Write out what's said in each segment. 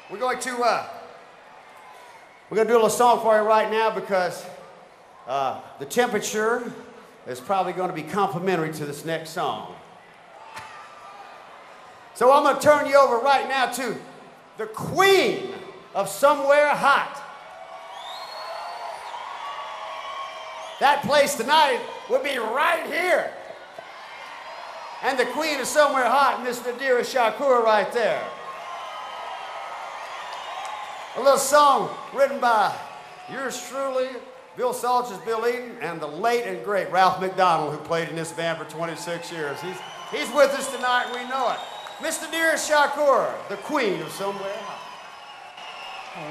We're going to do a little song for you right now because the temperature is probably going to be complimentary to this next song. So I'm going to turn you over right now to the queen of Somewhere Hot. That place tonight will be right here. And the queen of Somewhere Hot, Miss Nadira Shakur right there. A little song written by yours truly, Bill Salters, Bill Eden, and the late and great Ralph McDonald, who played in this band for 26 years. He's with us tonight, we know it. Miss Nadira Shakur, the queen of Somewhere Hot. All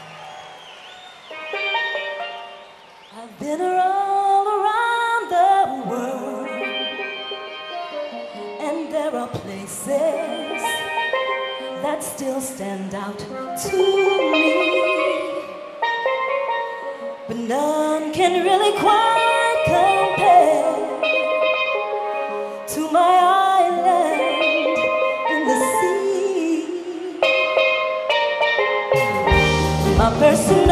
right. I've been all around the world, and there are places that still stand out to me, but none can really quite compare to my island in the sea. My person